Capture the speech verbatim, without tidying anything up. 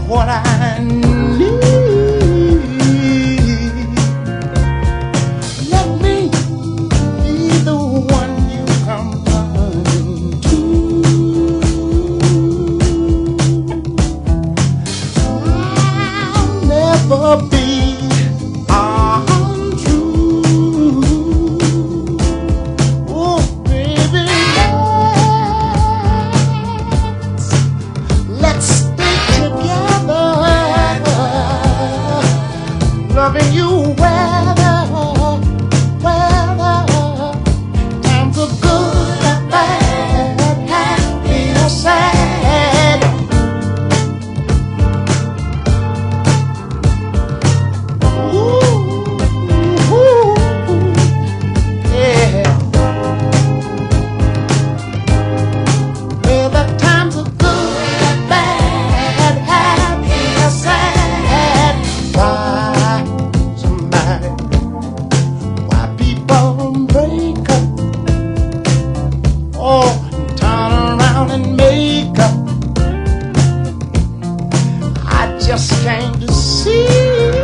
what I need. Let me be the one you come running to. I'll never be untrue. Oh, baby, let's, let's stay together, loving you weather, weather, times are good and bad, happy or sad. Ooh, ooh, yeah. Well, the times are good and bad, happy or sad. Why somebody, why people break up, oh, and turn around and make up? I just came to see